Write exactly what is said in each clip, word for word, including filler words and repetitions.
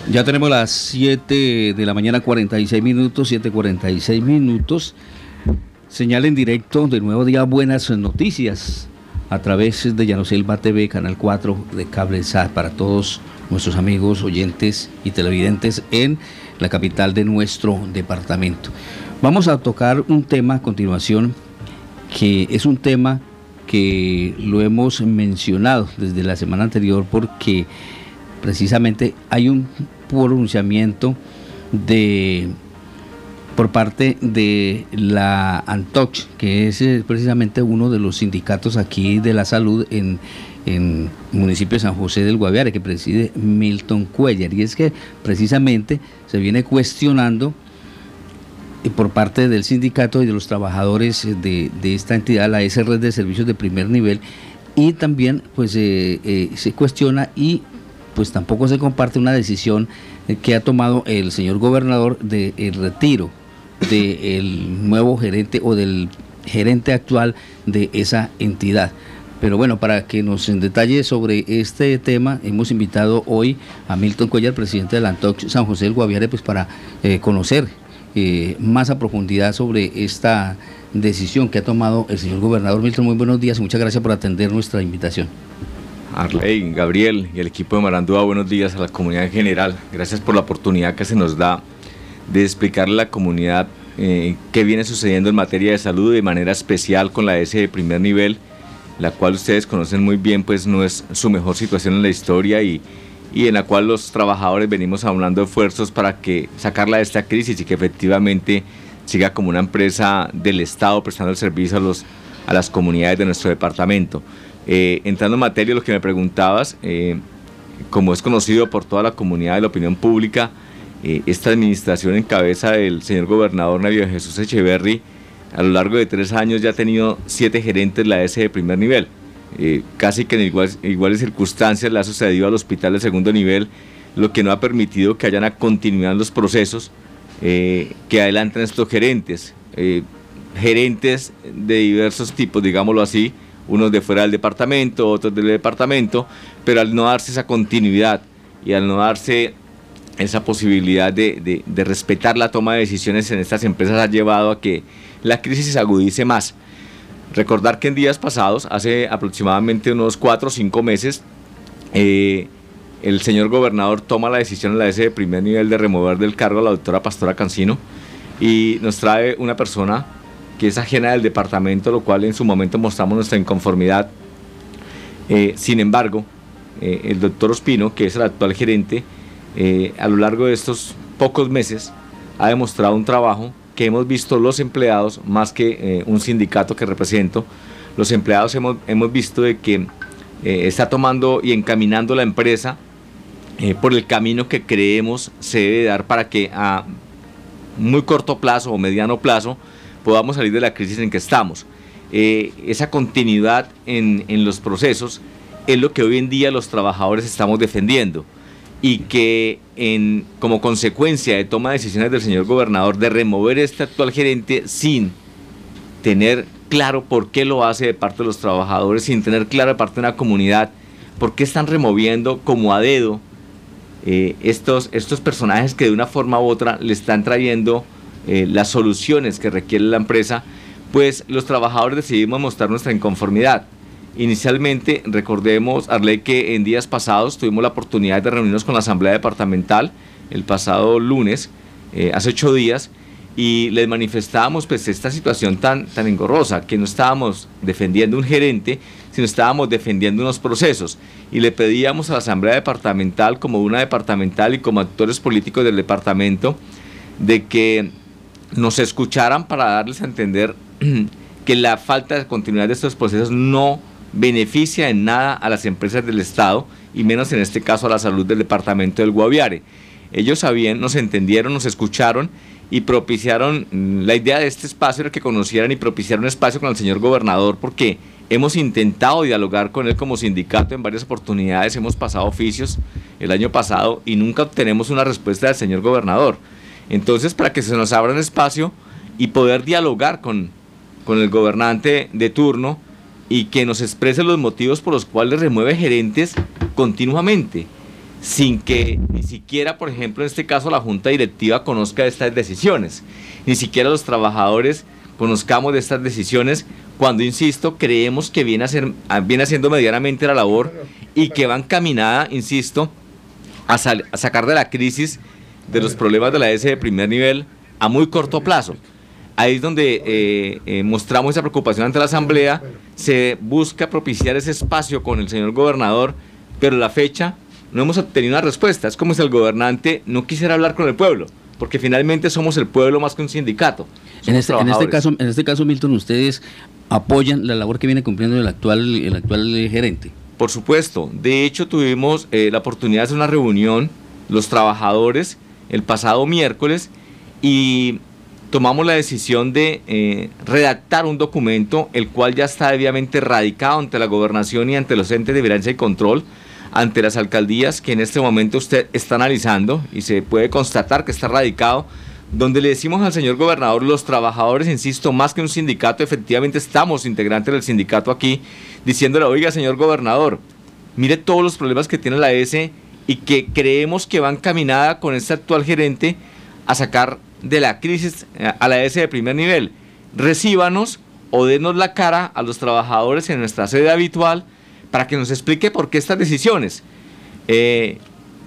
Ya tenemos las siete de la mañana, cuarenta y seis minutos, siete cuarenta y seis minutos. Señal en directo de Nuevo Día, buenas noticias a través de Llanoselva T V, Canal cuatro de Cable S A T, para todos nuestros amigos, oyentes y televidentes en la capital de nuestro departamento. Vamos a tocar un tema a continuación, que es un tema que lo hemos mencionado desde la semana anterior, porque precisamente hay un pronunciamiento de por parte de la ANTOCH, que es eh, precisamente uno de los sindicatos aquí de la salud en, en el municipio de San José del Guaviare, que preside Milton Cuellar, y es que precisamente se viene cuestionando eh, por parte del sindicato y de los trabajadores de, de esta entidad, la S R de Servicios de Primer Nivel, y también pues eh, eh, se cuestiona y pues tampoco se comparte una decisión que ha tomado el señor gobernador de el retiro del nuevo gerente o del gerente actual de esa entidad. Pero bueno, para que nos en detalle sobre este tema, hemos invitado hoy a Milton Cuellar, presidente de la ANTOCH San José del Guaviare, pues para eh, conocer eh, más a profundidad sobre esta decisión que ha tomado el señor gobernador. Milton, muy buenos días y muchas gracias por atender nuestra invitación. Arley, Gabriel y el equipo de Marandúa, buenos días a la comunidad en general. Gracias por la oportunidad que se nos da de explicarle a la comunidad eh, qué viene sucediendo en materia de salud, de manera especial con la S de Primer Nivel, la cual ustedes conocen muy bien, pues no es su mejor situación en la historia y, y en la cual los trabajadores venimos aunando esfuerzos para que sacarla de esta crisis y que efectivamente siga como una empresa del Estado prestando el servicio a, los, a las comunidades de nuestro departamento. Eh, entrando en materia, lo que me preguntabas, eh, como es conocido por toda la comunidad de la opinión pública, eh, esta administración en cabeza del señor gobernador Navio Jesús Echeverry, a lo largo de tres años ya ha tenido siete gerentes la S de Primer Nivel. Eh, casi que en igual, iguales circunstancias le ha sucedido al hospital de segundo nivel, lo que no ha permitido que hayan a continuidad los procesos eh, que adelantan estos gerentes, eh, gerentes de diversos tipos, digámoslo así, unos de fuera del departamento, otros del departamento, pero al no darse esa continuidad y al no darse esa posibilidad de, de, de respetar la toma de decisiones en estas empresas ha llevado a que la crisis se agudice más. Recordar que en días pasados, hace aproximadamente unos cuatro o cinco meses, eh, el señor gobernador toma la decisión en la S de Primer Nivel de remover del cargo a la doctora Pastora Cancino y nos trae una persona que es ajena del departamento, lo cual en su momento mostramos nuestra inconformidad. Eh, sin embargo, eh, el doctor Ospino, que es el actual gerente, eh, a lo largo de estos pocos meses ha demostrado un trabajo que hemos visto los empleados, más que eh, un sindicato que represento, los empleados hemos, hemos visto de que eh, está tomando y encaminando la empresa eh, por el camino que creemos se debe dar para que a muy corto plazo o mediano plazo podamos salir de la crisis en que estamos. Eh, esa continuidad en, en los procesos es lo que hoy en día los trabajadores estamos defendiendo y que en, como consecuencia de toma de decisiones del señor gobernador de remover este actual gerente sin tener claro por qué lo hace de parte de los trabajadores, sin tener claro de parte de una comunidad, por qué están removiendo como a dedo eh, estos, estos personajes que de una forma u otra le están trayendo Eh, las soluciones que requiere la empresa, pues los trabajadores decidimos mostrar nuestra inconformidad. Inicialmente, recordemos, Arley, que en días pasados tuvimos la oportunidad de reunirnos con la Asamblea Departamental el pasado lunes, eh, hace ocho días, y les manifestábamos pues esta situación tan, tan engorrosa, que no estábamos defendiendo un gerente, sino estábamos defendiendo unos procesos, y le pedíamos a la Asamblea Departamental, como una departamental y como actores políticos del departamento, de que nos escucharan para darles a entender que la falta de continuidad de estos procesos no beneficia en nada a las empresas del Estado y menos en este caso a la salud del departamento del Guaviare. Ellos sabían, nos entendieron, nos escucharon y propiciaron, la idea de este espacio era que conocieran y propiciaran un espacio con el señor gobernador, porque hemos intentado dialogar con él como sindicato en varias oportunidades, hemos pasado oficios el año pasado y nunca obtenemos una respuesta del señor gobernador. Entonces, para que se nos abra un espacio y poder dialogar con, con el gobernante de turno y que nos exprese los motivos por los cuales remueve gerentes continuamente. sin que ni siquiera, por ejemplo, en este caso la Junta Directiva conozca de estas decisiones, ni siquiera los trabajadores conozcamos de estas decisiones, cuando, insisto, creemos que viene, a ser, viene haciendo medianamente la labor y que va encaminada, insisto, a, sal, a sacar de la crisis de los problemas de la E S de primer nivel a muy corto plazo. Ahí es donde eh, eh, mostramos esa preocupación ante la Asamblea, se busca propiciar ese espacio con el señor gobernador, pero la fecha no hemos obtenido una respuesta. Es como si el gobernante no quisiera hablar con el pueblo, porque finalmente somos el pueblo más que un sindicato. En este, en este caso, en este caso, Milton, ¿ustedes apoyan la labor que viene cumpliendo el actual, el actual gerente? Por supuesto. De hecho, tuvimos eh, la oportunidad de hacer una reunión, los trabajadores, el pasado miércoles, y tomamos la decisión de eh, redactar un documento, el cual ya está debidamente radicado ante la gobernación y ante los entes de vigilancia y control, ante las alcaldías que en este momento usted está analizando, y se puede constatar que está radicado, donde le decimos al señor gobernador, los trabajadores, insisto, más que un sindicato, efectivamente estamos integrantes del sindicato aquí, diciéndole, oiga, señor gobernador, mire todos los problemas que tiene la E S y que creemos que va encaminada con este actual gerente a sacar de la crisis a la E S de primer nivel. Recíbanos o denos la cara a los trabajadores en nuestra sede habitual para que nos explique por qué estas decisiones. Eh,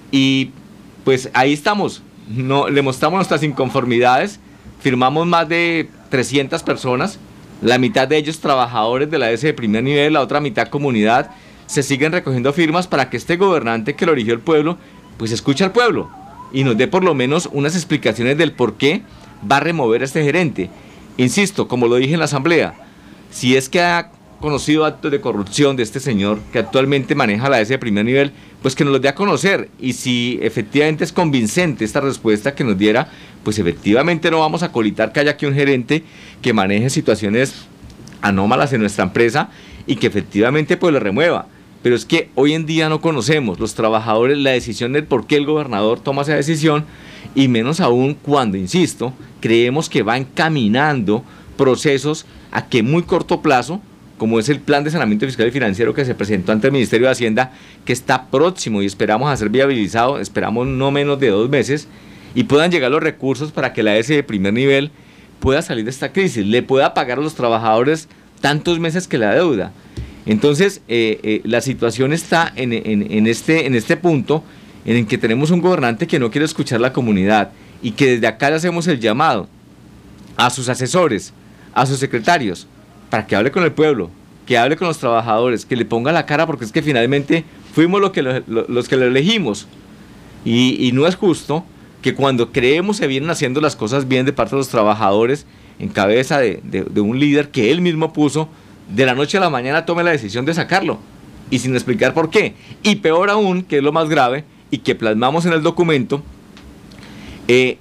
y pues ahí estamos, no, le mostramos nuestras inconformidades, firmamos más de trescientas personas, la mitad de ellos trabajadores de la E S de primer nivel, la otra mitad comunidad. Se siguen recogiendo firmas para que este gobernante que lo eligió el pueblo, pues escuche al pueblo y nos dé por lo menos unas explicaciones del por qué va a remover a este gerente. Insisto, como lo dije en la asamblea, si es que ha conocido actos de corrupción de este señor que actualmente maneja la E S de primer nivel, pues que nos los dé a conocer, y si efectivamente es convincente esta respuesta que nos diera, pues efectivamente no vamos a colitar que haya aquí un gerente que maneje situaciones anómalas en nuestra empresa y que efectivamente pues lo remueva. Pero es que hoy en día no conocemos los trabajadores la decisión del por qué el gobernador toma esa decisión, y menos aún cuando, insisto, creemos que va encaminando procesos a que muy corto plazo, como es el plan de saneamiento fiscal y financiero que se presentó ante el Ministerio de Hacienda, que está próximo y esperamos a ser viabilizado, esperamos no menos de dos meses, y puedan llegar los recursos para que la E S de primer nivel pueda salir de esta crisis, le pueda pagar a los trabajadores tantos meses que la deuda. Entonces, eh, eh, la situación está en, en, en, este, en este punto en el que tenemos un gobernante que no quiere escuchar la comunidad, y que desde acá le hacemos el llamado a sus asesores, a sus secretarios, para que hable con el pueblo, que hable con los trabajadores, que le ponga la cara, porque es que finalmente fuimos lo que lo, lo, los que lo elegimos, y, y no es justo que cuando creemos se vienen haciendo las cosas bien de parte de los trabajadores, en cabeza de, de, de un líder que él mismo puso, de la noche a la mañana tome la decisión de sacarlo, y sin explicar por qué. Y peor aún, que es lo más grave, y que plasmamos en el documento, eh,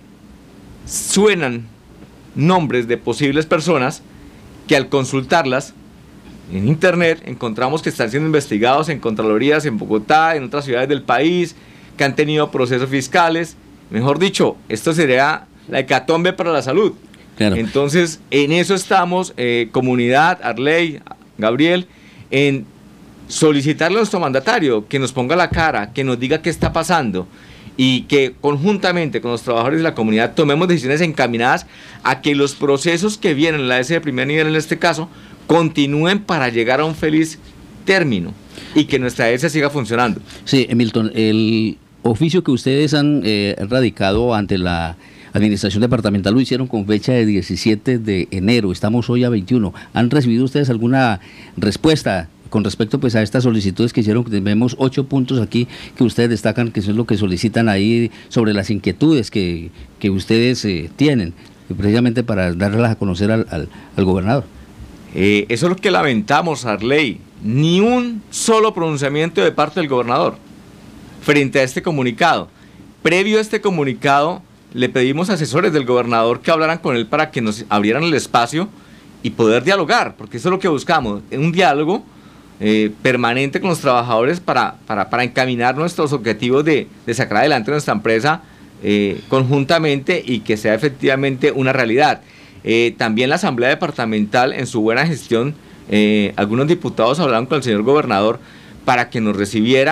suenan nombres de posibles personas que al consultarlas en internet encontramos que están siendo investigados en contralorías en Bogotá, en otras ciudades del país, que han tenido procesos fiscales. Mejor dicho, esto sería la hecatombe para la salud. Claro. Entonces, en eso estamos, eh, comunidad, Arley, Gabriel, en solicitarle a nuestro mandatario que nos ponga la cara, que nos diga qué está pasando, y que conjuntamente con los trabajadores de la comunidad tomemos decisiones encaminadas a que los procesos que vienen en la E S de primer nivel, en este caso, continúen para llegar a un feliz término y que nuestra E S siga funcionando. Sí, Milton, el oficio que ustedes han eh, radicado ante la Administración Departamental lo hicieron con fecha de diecisiete de enero, estamos hoy a veintiuno. ¿Han recibido ustedes alguna respuesta con respecto pues a estas solicitudes que hicieron? Vemos ocho puntos aquí que ustedes destacan, que son lo que solicitan ahí sobre las inquietudes que, que ustedes eh, tienen, precisamente para darlas a conocer al, al, al gobernador. Eh, eso es lo que lamentamos, Arley. Ni un solo pronunciamiento de parte del gobernador frente a este comunicado. Previo a este comunicado, le pedimos a asesores del gobernador que hablaran con él para que nos abrieran el espacio y poder dialogar, porque eso es lo que buscamos, un diálogo eh, permanente con los trabajadores para, para, para encaminar nuestros objetivos de, de sacar adelante nuestra empresa eh, conjuntamente, y que sea efectivamente una realidad. Eh, también la Asamblea Departamental, en su buena gestión, eh, algunos diputados hablaron con el señor gobernador para que nos recibiera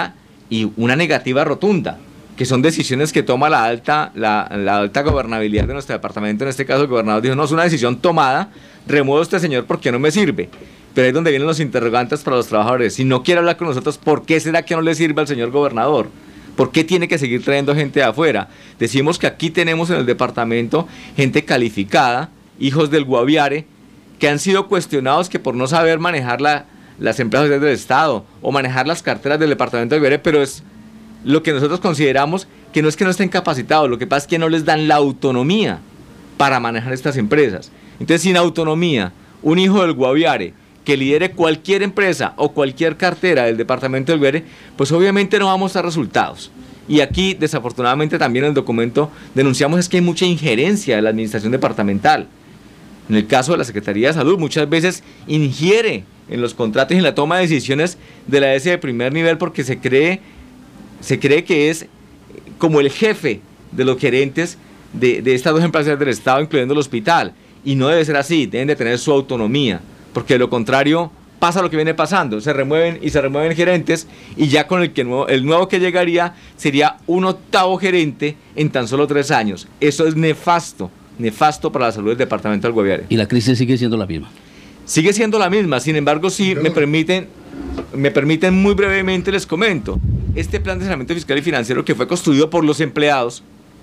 y una negativa rotunda, que son decisiones que toma la alta, la, la alta gobernabilidad de nuestro departamento. En este caso el gobernador dijo, no, es una decisión tomada, remuevo a este señor porque no me sirve. Pero ahí es donde vienen los interrogantes para los trabajadores. Si no quiere hablar con nosotros, ¿por qué será que no le sirve al señor gobernador? ¿Por qué tiene que seguir trayendo gente de afuera? Decimos que aquí tenemos en el departamento gente calificada, hijos del Guaviare, que han sido cuestionados que por no saber manejar la, las empresas del Estado o manejar las carteras del departamento del Guaviare, pero es lo que nosotros consideramos que no es que no estén capacitados, lo que pasa es que no les dan la autonomía para manejar estas empresas. Entonces, sin autonomía, un hijo del Guaviare que lidere cualquier empresa o cualquier cartera del departamento del Guaviare, pues obviamente no vamos a resultados. Y aquí, desafortunadamente, también en el documento denunciamos es que hay mucha injerencia de la administración departamental. En el caso de la Secretaría de Salud, muchas veces ingiere en los contratos y en la toma de decisiones de la S de primer nivel porque se cree, se cree que es como el jefe de los gerentes de, de estas dos empresas del Estado, incluyendo el hospital. Y no debe ser así, deben de tener su autonomía, porque de lo contrario pasa lo que viene pasando, se remueven y se remueven gerentes y ya con el, que nuevo, el nuevo que llegaría sería un octavo gerente en tan solo tres años. Eso es nefasto, nefasto para la salud del departamento del Guaviare. Y la crisis sigue siendo la misma. Sigue siendo la misma, sin embargo, si me permiten, me permiten muy brevemente les comento, este plan de saneamiento fiscal y financiero que fue construido por los empleados,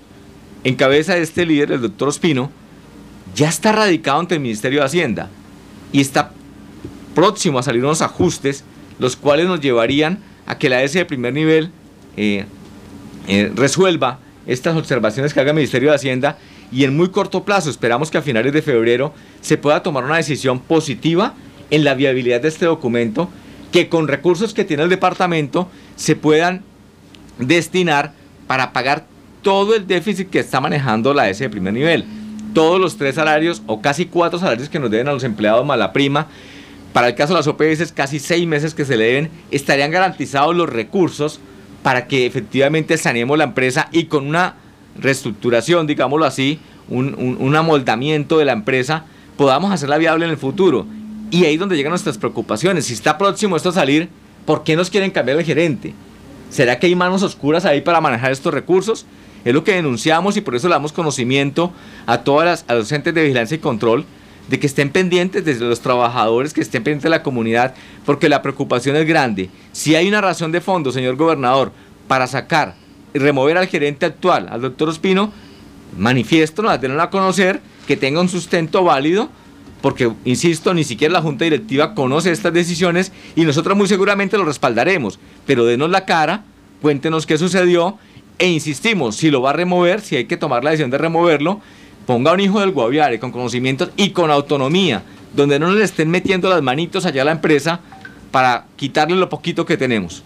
en cabeza de este líder, el doctor Ospino, ya está radicado ante el Ministerio de Hacienda y está próximo a salir unos ajustes, los cuales nos llevarían a que la S de primer nivel eh, eh, resuelva estas observaciones que haga el Ministerio de Hacienda y en muy corto plazo, esperamos que a finales de febrero se pueda tomar una decisión positiva en la viabilidad de este documento, que con recursos que tiene el departamento se puedan destinar para pagar todo el déficit que está manejando la S de primer nivel. Todos los tres salarios o casi cuatro salarios que nos deben a los empleados más la prima, para el caso de las O P S casi seis meses que se le deben, estarían garantizados los recursos para que efectivamente saneemos la empresa y con una reestructuración, digámoslo así, un, un, un amoldamiento de la empresa, podamos hacerla viable en el futuro. Y ahí es donde llegan nuestras preocupaciones. Si está próximo esto a salir, ¿por qué nos quieren cambiar el gerente? ¿Será que hay manos oscuras ahí para manejar estos recursos? Es lo que denunciamos y por eso le damos conocimiento a todas las a los entes de vigilancia y control de que estén pendientes desde los trabajadores, que estén pendientes de la comunidad, porque la preocupación es grande. Si hay una razón de fondo, señor gobernador, para sacar y remover al gerente actual, al doctor Ospino, manifiéstonos, denlo a conocer, que tenga un sustento válido, porque, insisto, ni siquiera la Junta Directiva conoce estas decisiones y nosotros muy seguramente lo respaldaremos, pero denos la cara, cuéntenos qué sucedió e insistimos, si lo va a remover, si hay que tomar la decisión de removerlo, ponga un hijo del Guaviare con conocimientos y con autonomía, donde no le estén metiendo las manitos allá a la empresa para quitarle lo poquito que tenemos.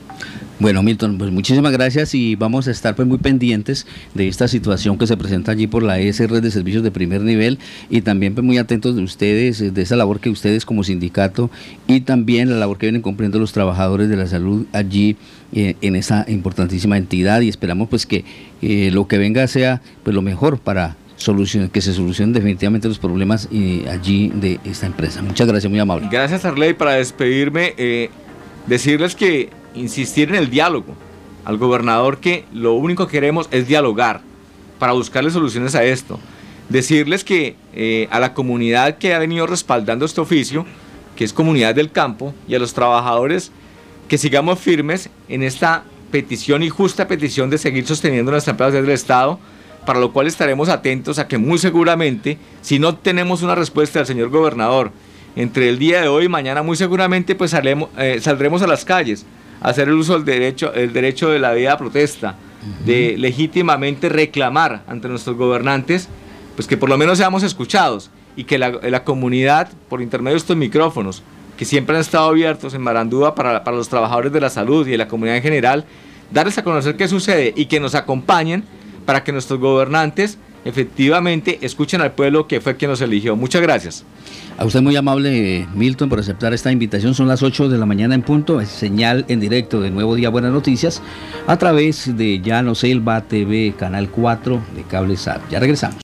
Bueno, Milton, pues muchísimas gracias y vamos a estar pues muy pendientes de esta situación que se presenta allí por la S R de Servicios de Primer Nivel y también pues muy atentos de ustedes, de esa labor que ustedes como sindicato y también la labor que vienen cumpliendo los trabajadores de la salud allí eh, en esa importantísima entidad y esperamos pues que eh, lo que venga sea pues lo mejor para solucionar, que se solucionen definitivamente los problemas eh, allí de esta empresa. Muchas gracias, muy amable. Gracias, Arley. Para despedirme, eh, decirles que insistir en el diálogo al gobernador, que lo único que queremos es dialogar para buscarle soluciones a esto. Decirles que eh, a la comunidad que ha venido respaldando este oficio, que es comunidad del campo, y a los trabajadores, que sigamos firmes en esta petición y justa petición de seguir sosteniendo nuestras empresas del Estado, para lo cual estaremos atentos a que muy seguramente, si no tenemos una respuesta del señor gobernador entre el día de hoy y mañana, muy seguramente pues salemos, eh, saldremos a las calles a hacer el uso del derecho, el derecho de la vida a protesta, uh-huh. de legítimamente reclamar ante nuestros gobernantes, pues que por lo menos seamos escuchados y que la, la comunidad, por intermedio de estos micrófonos, que siempre han estado abiertos en Marandúa para, para los trabajadores de la salud y de la comunidad en general, darles a conocer qué sucede y que nos acompañen para que nuestros gobernantes efectivamente escuchen al pueblo que fue quien nos eligió. Muchas gracias. A usted muy amable, Milton, por aceptar esta invitación. Son las ocho de la mañana en punto, es señal en directo de Nuevo Día Buenas Noticias a través de Llano Selva T V, Canal cuatro de Cable S A T. Ya regresamos.